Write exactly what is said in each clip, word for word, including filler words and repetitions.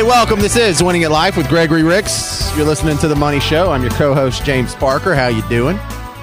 welcome. This is Winning at Life with Gregory Ricks. You're listening to The Money Show. I'm your co-host, James Parker. How you doing?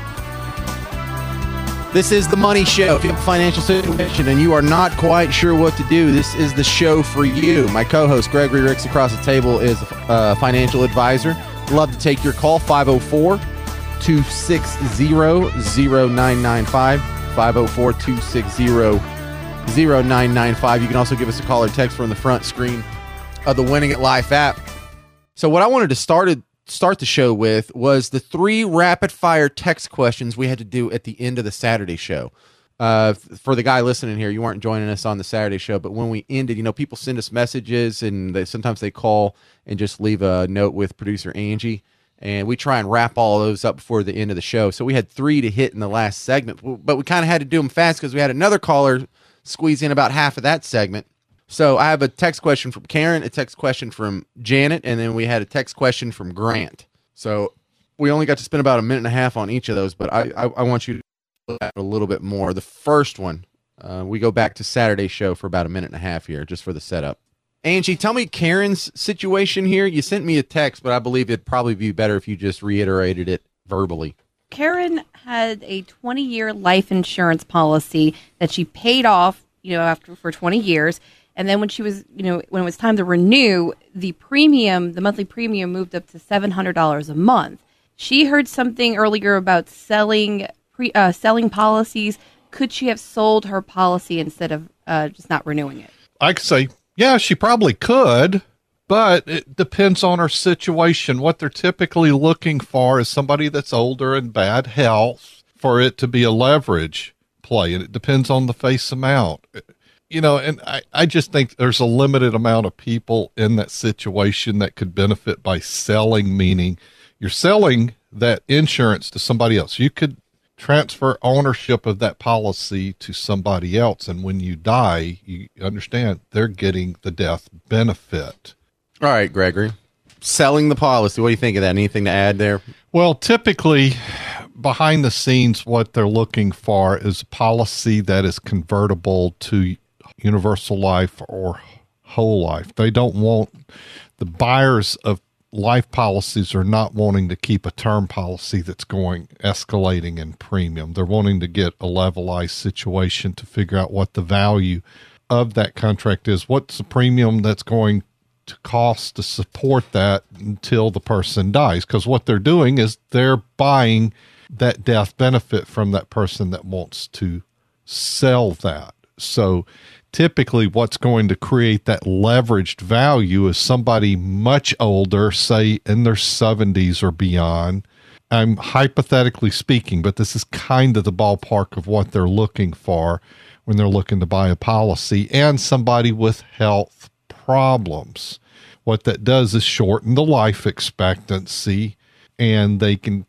This is The Money Show. If you have a financial situation and you are not quite sure what to do, this is the show for you. My co-host, Gregory Ricks, across the table is a financial advisor. Love to take your call, five oh four, two six zero, zero nine nine five, five oh four, two six zero, zero nine nine five. You can also give us a call or text from the front screen of the Winning at Life app. So what I wanted to start start the show with was the three rapid-fire text questions we had to do at the end of the Saturday show. Uh, for the guy listening here, you weren't joining us on the Saturday show, but when we ended, you know, people send us messages, and they, sometimes they call and just leave a note with producer Angie, and we try and wrap all of those up before the end of the show. So we had three to hit in the last segment, but we kind of had to do them fast because we had another caller squeeze in about half of that segment. So I have a text question from Karen, a text question from Janet, and then we had a text question from Grant. So we only got to spend about a minute and a half on each of those, but I, I, I want you to look at it a little bit more. The first one, uh, we go back to Saturday's show for about a minute and a half here, just for the setup. Angie, tell me Karen's situation here. You sent me a text, but I believe it'd probably be better if you just reiterated it verbally. Karen had a twenty-year life insurance policy that she paid off, you know, after for twenty years. And then when she was, you know, when it was time to renew, the premium, the monthly premium moved up to seven hundred dollars a month. She heard something earlier about selling pre, uh, selling policies. Could she have sold her policy instead of uh, just not renewing it? I could say, yeah, she probably could, but it depends on her situation. What they're typically looking for is somebody that's older and bad health for it to be a leverage play, and it depends on the face amount. You know, and I, I just think there's a limited amount of people in that situation that could benefit by selling, meaning you're selling that insurance to somebody else. You could transfer ownership of that policy to somebody else, and when you die, you understand they're getting the death benefit. All right, Gregory. Selling the policy, what do you think of that? Anything to add there? Well, typically, behind the scenes, what they're looking for is a policy that is convertible to universal life or whole life. They don't want, the buyers of life policies are not wanting to keep a term policy that's going escalating in premium. They're wanting to get a levelized situation to figure out what the value of that contract is. What's the premium that's going to cost to support that until the person dies? Because what they're doing is they're buying that death benefit from that person that wants to sell that. So typically what's going to create that leveraged value is somebody much older, say in their seventies or beyond. I'm hypothetically speaking, but this is kind of the ballpark of what they're looking for when they're looking to buy a policy, and somebody with health problems. What that does is shorten the life expectancy, and they can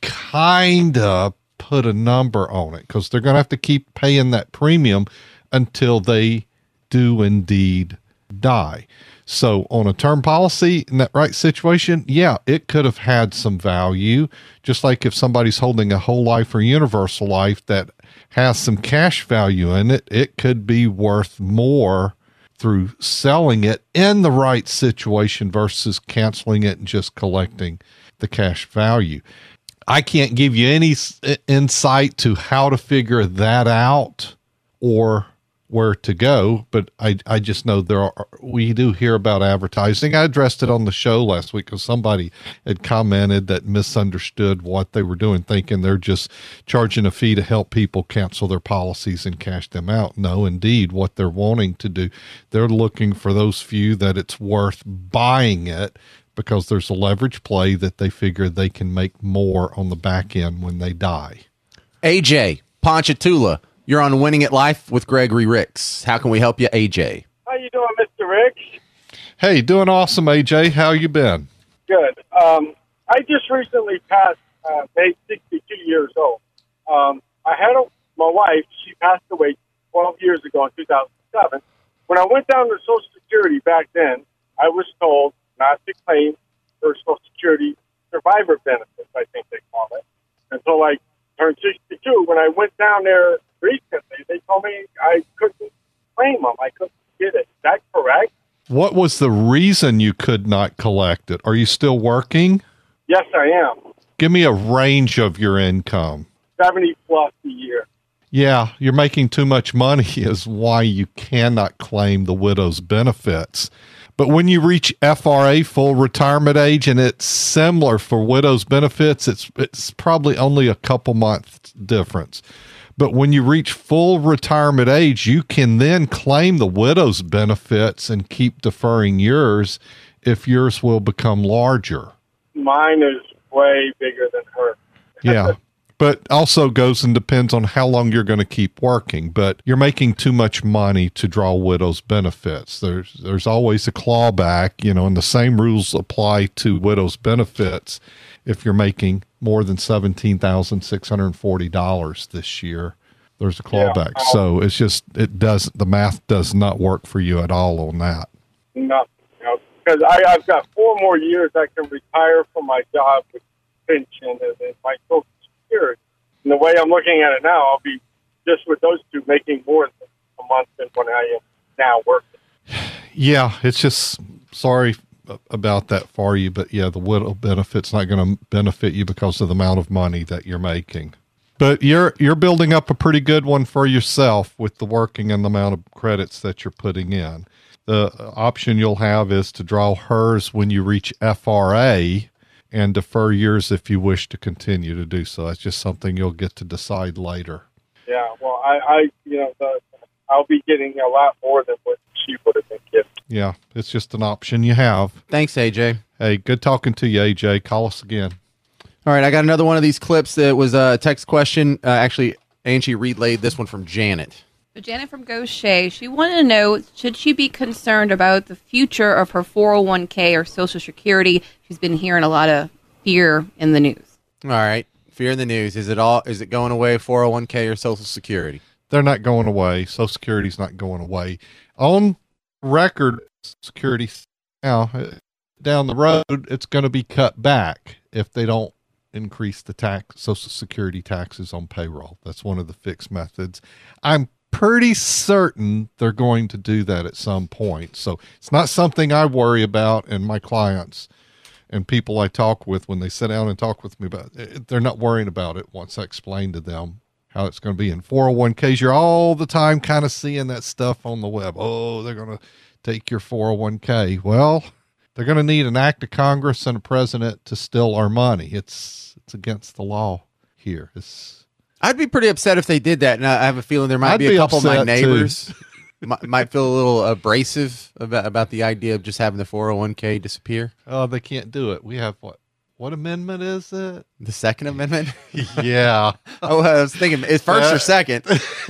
kind of put a number on it because they're going to have to keep paying that premium until they do indeed die. So on a term policy in that right situation, yeah, it could have had some value. Just like if somebody's holding a whole life or universal life that has some cash value in it, it could be worth more through selling it in the right situation versus canceling it and just collecting the cash value. I can't give you any insight to how to figure that out or where to go, but I, I just know there are, we do hear about advertising. I addressed it on the show last week because somebody had commented that misunderstood what they were doing, thinking they're just charging a fee to help people cancel their policies and cash them out. No, indeed, what they're wanting to do, they're looking for those few that it's worth buying it because there's a leverage play that they figure they can make more on the back end when they die. A J Ponchatoula, you're on Winning at Life with Gregory Ricks. How can we help you, A J? How you doing, Mister Ricks? Hey, doing awesome, A J. How you been? Good. Um, I just recently passed, uh, made sixty-two years old. Um, I had a, my wife, she passed away twelve years ago in two thousand seven. When I went down to Social Security back then, I was told not to claim for Social Security survivor benefits, I think they call it, until I turned sixty-two. When I went down there recently, they told me I couldn't claim them. I couldn't get it. Is that correct? What was the reason you could not collect it? Are you still working? Yes, I am. Give me a range of your income. seventy plus a year. Yeah, you're making too much money is why you cannot claim the widow's benefits. But when you reach F R A, full retirement age, and it's similar for widow's benefits, it's it's probably only a couple months difference. But when you reach full retirement age, you can then claim the widow's benefits and keep deferring yours if yours will become larger. Mine is way bigger than hers. Yeah. But also goes and depends on how long you're going to keep working. But you're making too much money to draw widow's benefits. There's there's always a clawback, you know, and the same rules apply to widow's benefits. If you're making more than seventeen thousand six hundred forty dollars this year, there's a clawback. Yeah. So it's just, it does, the math does not work for you at all on that. No, no, because I, I've got four more years I can retire from my job with pension and then my social security. And the way I'm looking at it now, I'll be just with those two making more a month than when I am now working. Yeah, it's just, sorry about that for you, but yeah, the widow benefit's not going to benefit you because of the amount of money that you're making. But you're you're building up a pretty good one for yourself with the working and the amount of credits that you're putting in. The option you'll have is to draw hers when you reach F R A and defer yours if you wish to continue to do so. That's just something you'll get to decide later. Yeah, well, I, I you know, the, I'll be getting a lot more than what she would have been getting. Yeah, it's just an option you have. Thanks, A J. Hey, good talking to you, A J. Call us again. All right, I got another one of these clips that was a text question. Uh, actually, Angie relayed this one from Janet. So Janet from Gaucher, she wanted to know, should she be concerned about the future of her four oh one k or Social Security? She's been hearing a lot of fear in the news. All right, fear in the news. Is it all? Is it going away, four oh one k or Social Security? They're not going away. Social Security's not going away. On record, Security now, down the road, it's going to be cut back if they don't increase the tax, Social Security taxes on payroll. That's one of the fixed methods. I'm pretty certain they're going to do that at some point. So it's not something I worry about, and my clients and people I talk with, when they sit down and talk with me about it, they're not worrying about it once I explain to them how it's going to be. In four oh one k's, you're all the time kind of seeing that stuff on the web. Oh, they're going to take your four oh one k. Well, they're going to need an act of Congress and a president to steal our money. It's it's against the law here. It's I'd be pretty upset if they did that, and I have a feeling there might I'd be a be couple of my upset, neighbors might, might feel a little abrasive about about the idea of just having the four oh one k disappear. Oh, they can't do it. We have what? What amendment is it? The Second Amendment? Yeah. Oh, I was thinking it's first or second.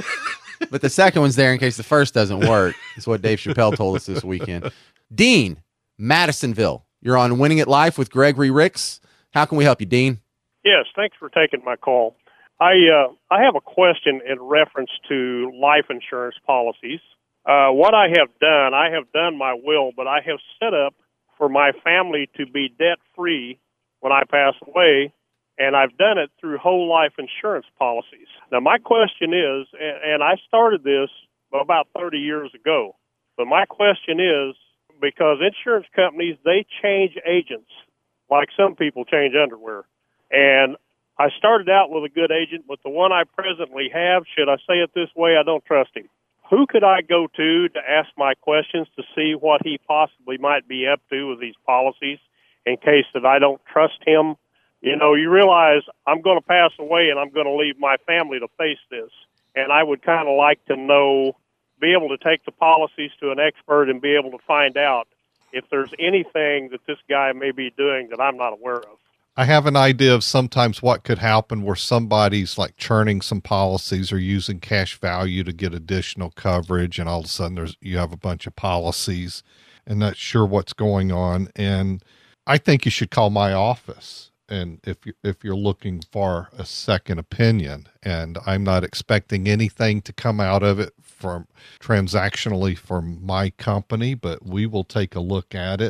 But the second one's there in case the first doesn't work. Is what Dave Chappelle told us this weekend. Dean, Madisonville. You're on Winning at Life with Gregory Ricks. How can we help you, Dean? Yes, thanks for taking my call. I uh, I have a question in reference to life insurance policies. Uh, what I have done, I have done my will, but I have set up for my family to be debt-free when I pass away, and I've done it through whole life insurance policies. Now, my question is, and I started this about thirty years ago, but my question is, because insurance companies, they change agents like some people change underwear. And I started out with a good agent, but the one I presently have, should I say it this way, I don't trust him. Who could I go to to ask my questions to see what he possibly might be up to with these policies in case that I don't trust him? You know, you realize I'm going to pass away and I'm going to leave my family to face this. And I would kind of like to know, be able to take the policies to an expert and be able to find out if there's anything that this guy may be doing that I'm not aware of. I have an idea of sometimes what could happen where somebody's like churning some policies or using cash value to get additional coverage, and all of a sudden there's you have a bunch of policies and not sure what's going on. And I think you should call my office, and if you if you're looking for a second opinion, and I'm not expecting anything to come out of it from transactionally from my company, but we will take a look at it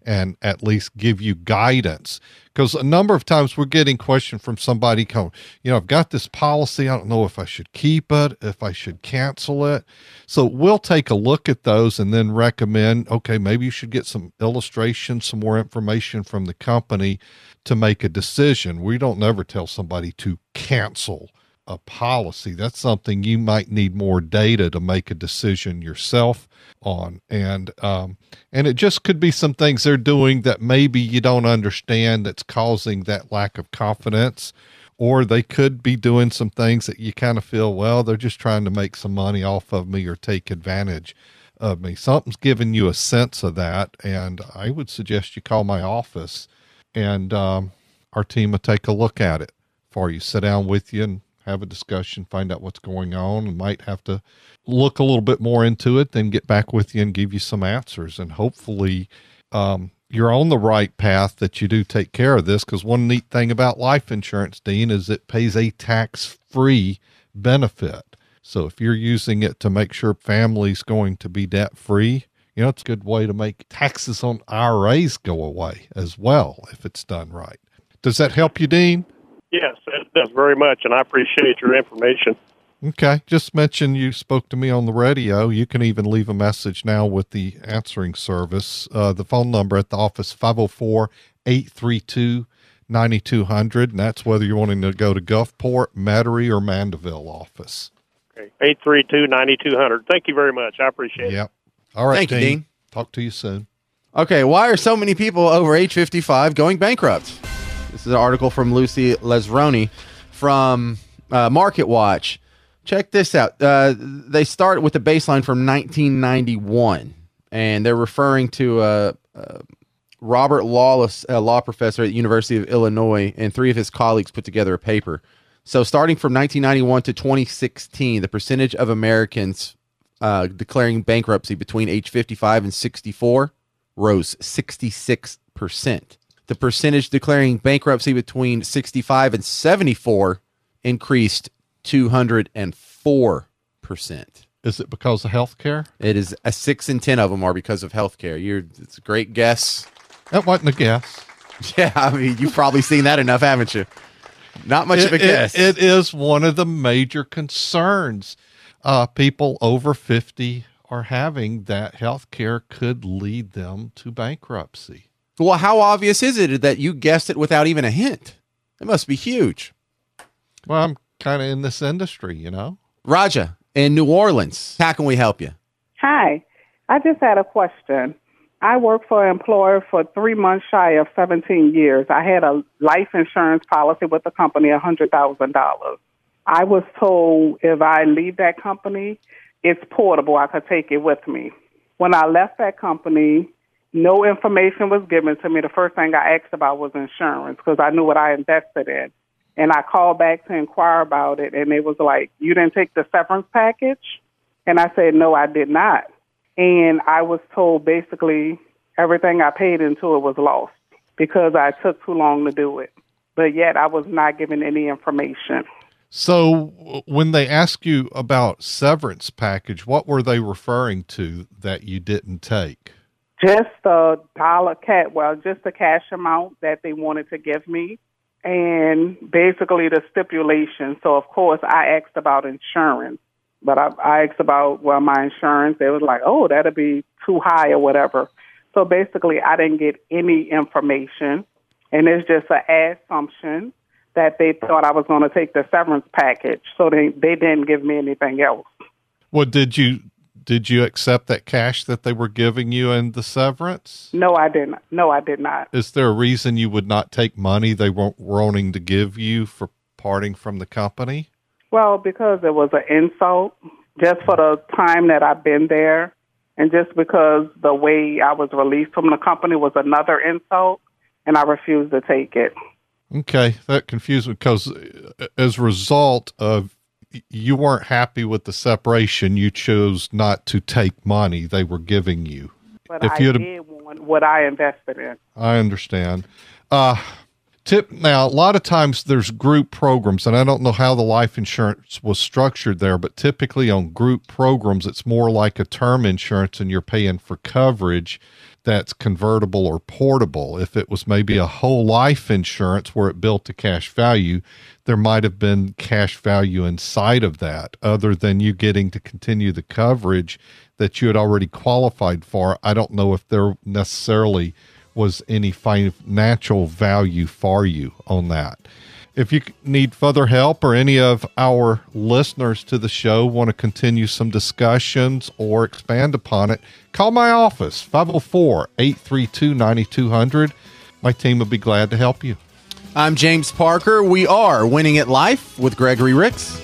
and at least give you guidance. Because a number of times we're getting questions from somebody going, you know, I've got this policy. I don't know if I should keep it, if I should cancel it. So we'll take a look at those and then recommend, okay, maybe you should get some illustrations, some more information from the company to make a decision. We don't never tell somebody to cancel a policy. That's something you might need more data to make a decision yourself on. And, um, and it just could be some things they're doing that maybe you don't understand that's causing that lack of confidence, or they could be doing some things that you kind of feel, well, they're just trying to make some money off of me or take advantage of me. Something's giving you a sense of that. And I would suggest you call my office and, um, our team will take a look at it for you, sit down with you and have a discussion, find out what's going on, and might have to look a little bit more into it, then get back with you and give you some answers. And hopefully um, you're on the right path, that you do take care of this. Because one neat thing about life insurance, Dean, is it pays a tax-free benefit. So if you're using it to make sure family's going to be debt-free, you know, it's a good way to make taxes on I R As go away as well, if it's done right. Does that help you, Dean? Yes, it does very much, and I appreciate your information. Okay. Just mention you spoke to me on the radio. You can even leave a message now with the answering service. Uh, the phone number at the office, five oh four, eight three two, nine two hundred, and that's whether you're wanting to go to Gulfport, Metairie, or Mandeville office. Okay, eight three two, nine two hundred. Thank you very much. I appreciate Yep. it. All right, Thank Dean. you, Dean. Talk to you soon. Okay, why are so many people over age fifty-five going bankrupt? This is an article from Lucy Lesroni from uh, Market Watch. Check this out. Uh, they start with a baseline from nineteen ninety-one, and they're referring to uh, uh, Robert Lawless, a law professor at the University of Illinois, and three of his colleagues put together a paper. So starting from nineteen ninety-one to twenty sixteen, the percentage of Americans uh, declaring bankruptcy between age fifty-five and sixty-four rose sixty-six percent. The percentage declaring bankruptcy between sixty-five and seventy-four increased two hundred four percent. Is it because of health care? It is a six in ten of them are because of healthcare. You're, it's a great guess. That wasn't a guess. Yeah, I mean, you've probably seen that enough, haven't you? Not much It, of a it, guess. it is one of the major concerns uh, people over fifty are having, that health care could lead them to bankruptcy. Well, how obvious is it that you guessed it without even a hint? It must be huge. Well, I'm kind of in this industry, you know. Raja, in New Orleans, how can we help you? Hi. I just had a question. I worked for an employer for three months shy of seventeen years. I had a life insurance policy with the company, one hundred thousand dollars. I was told if I leave that company, it's portable. I could take it with me. When I left that company, no information was given to me. The first thing I asked about was insurance because I knew what I invested in. And I called back to inquire about it, and it was like, you didn't take the severance package? And I said, no, I did not. And I was told basically everything I paid into it was lost because I took too long to do it. But yet I was not given any information. So when they ask you about severance package, what were they referring to that you didn't take? Just the dollar cat, well, just the cash amount that they wanted to give me, and basically the stipulation. So of course I asked about insurance, but I, I asked about well my insurance. They was like, oh, that'll be too high or whatever. So basically I didn't get any information, and it's just an assumption that they thought I was going to take the severance package. So they they didn't give me anything else. Well, did you? Did you accept that cash that they were giving you in the severance? No, I didn't. No, I did not. Is there a reason you would not take money they weren't wanting to give you for parting from the company? Well, because it was an insult, just for the time that I've been there, and just because the way I was released from the company was another insult, and I refused to take it. Okay, that confused me because as a result of you weren't happy with the separation, you chose not to take money they were giving you. But if I you'd did want what I invested in. I understand. Uh, Tip now, a lot of times there's group programs, and I don't know how the life insurance was structured there, but typically on group programs, it's more like a term insurance and you're paying for coverage that's convertible or portable. If it was maybe a whole life insurance where it built to cash value, there might have been cash value inside of that other than you getting to continue the coverage that you had already qualified for. I don't know if there necessarily was any financial value for you on that. If you need further help or any of our listeners to the show want to continue some discussions or expand upon it, call my office, five oh four, eight three two, nine two hundred. My team will be glad to help you. I'm James Parker. We are Winning at Life with Gregory Ricks.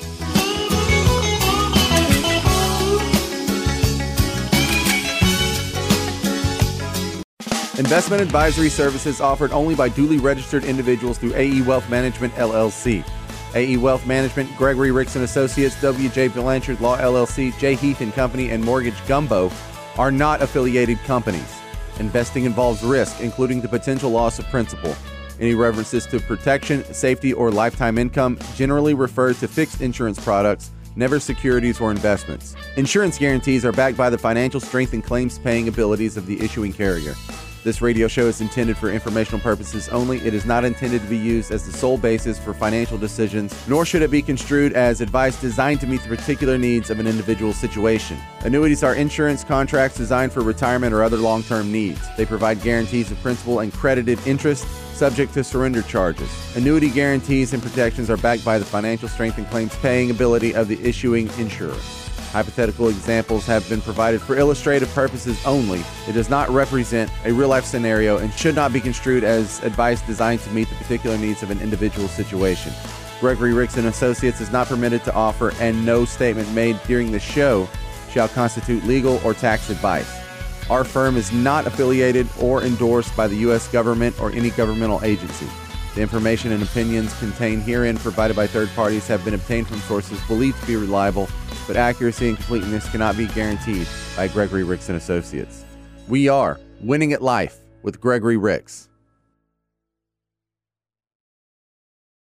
Investment advisory services offered only by duly registered individuals through A E Wealth Management, L L C. A E Wealth Management, Gregory Ricks and Associates, W J Blanchard Law, L L C, J. Heath and Company, and Mortgage Gumbo are not affiliated companies. Investing involves risk, including the potential loss of principal. Any references to protection, safety, or lifetime income generally refer to fixed insurance products, never securities or investments. Insurance guarantees are backed by the financial strength and claims-paying abilities of the issuing carrier. This radio show is intended for informational purposes only. It is not intended to be used as the sole basis for financial decisions, nor should it be construed as advice designed to meet the particular needs of an individual situation. Annuities are insurance contracts designed for retirement or other long-term needs. They provide guarantees of principal and credited interest, subject to surrender charges. Annuity guarantees and protections are backed by the financial strength and claims-paying ability of the issuing insurer. Hypothetical examples have been provided for illustrative purposes only. It does not represent a real-life scenario and should not be construed as advice designed to meet the particular needs of an individual situation. Gregory Ricks and Associates is not permitted to offer, and no statement made during the show shall constitute legal or tax advice. Our firm is not affiliated or endorsed by the U S government or any governmental agency. The information and opinions contained herein provided by third parties have been obtained from sources believed to be reliable, but accuracy and completeness cannot be guaranteed by Gregory Ricks and Associates. We are Winning at Life with Gregory Ricks.